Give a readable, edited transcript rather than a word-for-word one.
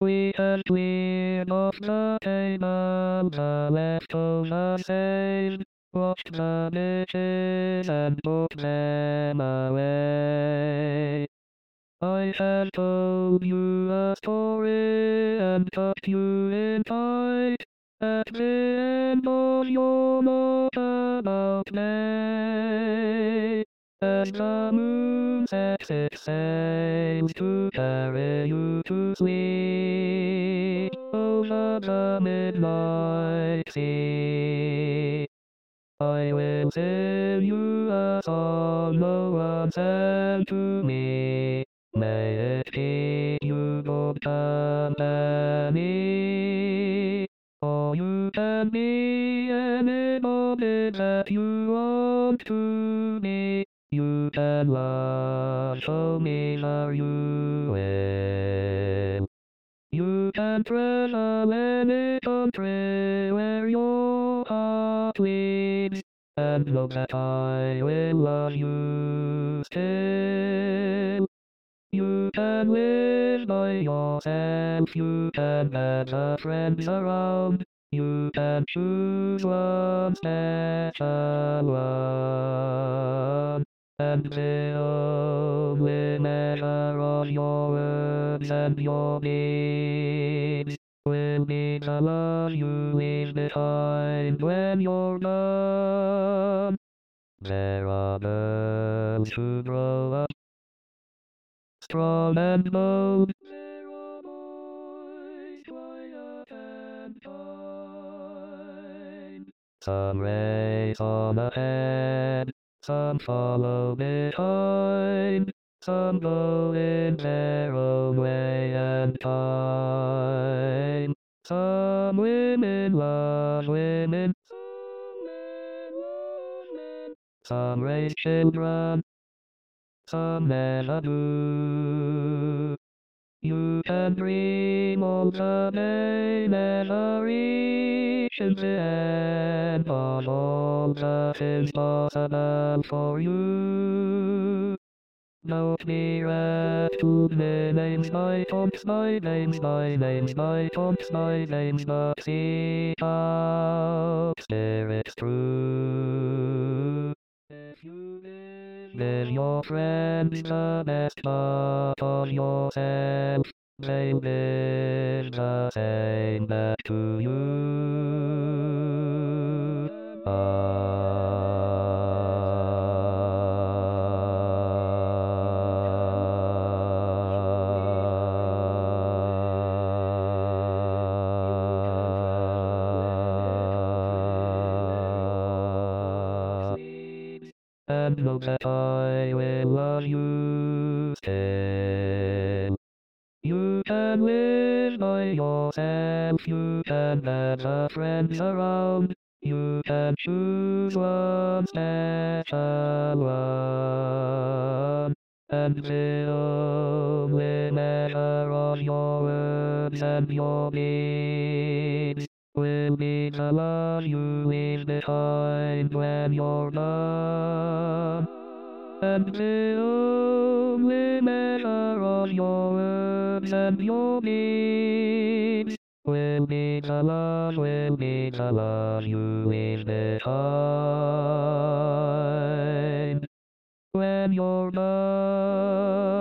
We had cleared off the table, the leftovers saved, washed the dishes and put them away. I had told you a story and tucked you in tight. At the end of your note about May, as the moon sets its sails to carry you to sleep over the midnight sea. I will sing you a song no one sang to me. May it keep you good company. Or you can be anybody that you want to be. You can love so neither you will. You can travel any country where your heart leads, and know that I will love you still. You can live by yourself, you can gather friends around, you can choose one special one, and the only measure of your words and your deeds will be the love you leave behind when you're gone. There are girls who grow up strong and bold. There are boys quiet and kind. Some race on ahead, some follow behind. Some go in their own way and time. Some women love women, some men love men. Some raise children, some never do. You can dream of the day never reaches the end of all that is possible for you. Don't be wrapped to the names by taunts, by names, by names, by taunts, by names, but see how spirits true. If you give your friends the best part of yourself, they'll give the same back to you. And know that I will love you still. You can live by yourself, you can gather friends around, you can choose one special one, and the only measure of your words and your deeds will be the love you leave behind when you're gone. And the only measure of your words and your deeds will be the love, you leave behind when you're gone.